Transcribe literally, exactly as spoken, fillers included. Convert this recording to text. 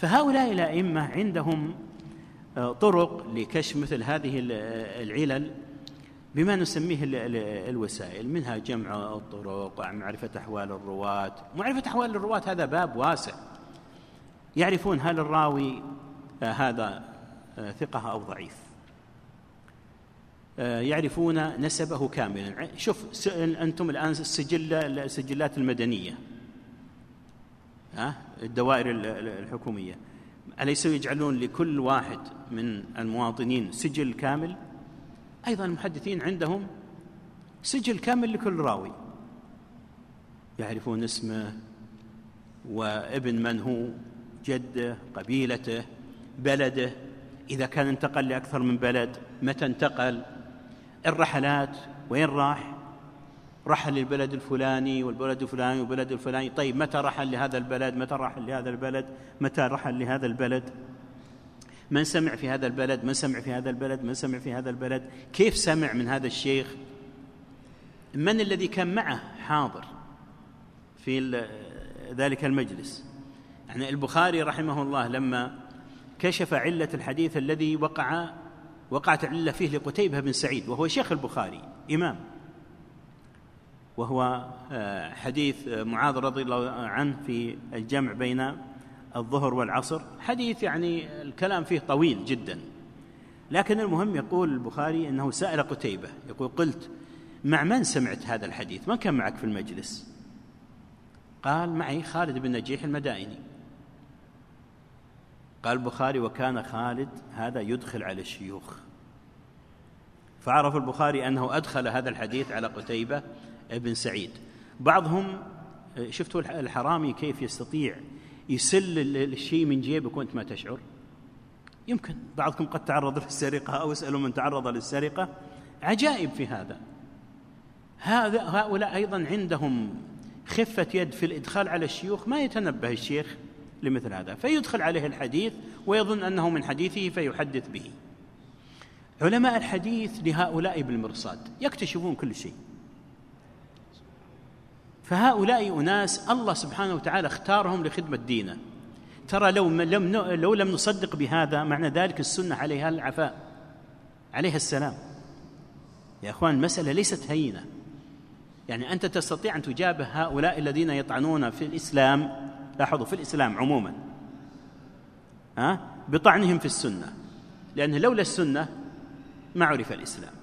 فهؤلاء الأئمة عندهم طرق لكشف مثل هذه العلل بما نسميه الوسائل، منها جمع الطرق، معرفة أحوال الرواة. معرفة أحوال الرواة هذا باب واسع، يعرفون هل الراوي هذا ثقة أو ضعيف، يعرفون نسبه كاملا. شوف أنتم الآن السجل السجلات المدنية، الدوائر الحكومية، أليسوا يجعلون لكل واحد من المواطنين سجل كامل؟ أيضا المحدثين عندهم سجل كامل لكل راوي، يعرفون اسمه وابن من هو، جده، قبيلته، بلده، إذا كان انتقل لأكثر من بلد متى انتقل، الرحلات وين راح، رحل للبلد الفلاني والبلد الفلاني والبلد الفلاني، طيب متى رحل لهذا البلد، متى رحل لهذا البلد، متى رحل لهذا البلد، من سمع في هذا البلد، من سمع في هذا البلد، من سمع في هذا البلد، كيف سمع من هذا الشيخ، من الذي كان معه حاضر في ذلك المجلس. يعني البخاري رحمه الله لما كشف علة الحديث الذي وقع وقعت علة فيه لقتيبة بن سعيد، وهو شيخ البخاري إمام، وهو حديث معاذ رضي الله عنه في الجمع بين الظهر والعصر، حديث يعني الكلام فيه طويل جدا، لكن المهم يقول البخاري أنه سأل قتيبة، يقول قلت مع من سمعت هذا الحديث، من كان معك في المجلس؟ قال معي خالد بن نجيح المدائني. قال البخاري وكان خالد هذا يدخل على الشيوخ، فعرف البخاري أنه أدخل هذا الحديث على قتيبة بن سعيد. بعضهم شفتوا الحرامي كيف يستطيع يسل الشيء من جيبك وأنت ما تشعر، يمكن بعضكم قد تعرض للسرقة أو اسألوا من تعرض للسرقة، عجائب في هذا. هذا هؤلاء أيضا عندهم خفة يد في الإدخال على الشيوخ، ما يتنبه الشيخ لمثل هذا فيدخل عليه الحديث ويظن أنه من حديثه فيحدث به. علماء الحديث لهؤلاء بالمرصاد يكتشفون كل شيء، فهؤلاء أناس الله سبحانه وتعالى اختارهم لخدمة دينه. ترى لو لم لو لم نصدق بهذا معنى ذلك السنة عليها العفاء، عليها السلام. يا أخوان المسألة ليست هينة، يعني أنت تستطيع أن تجابه هؤلاء الذين يطعنون في الإسلام، لاحظوا في الإسلام عموما ها بطعنهم في السنة، لأن لولا السنة ما عرف الإسلام.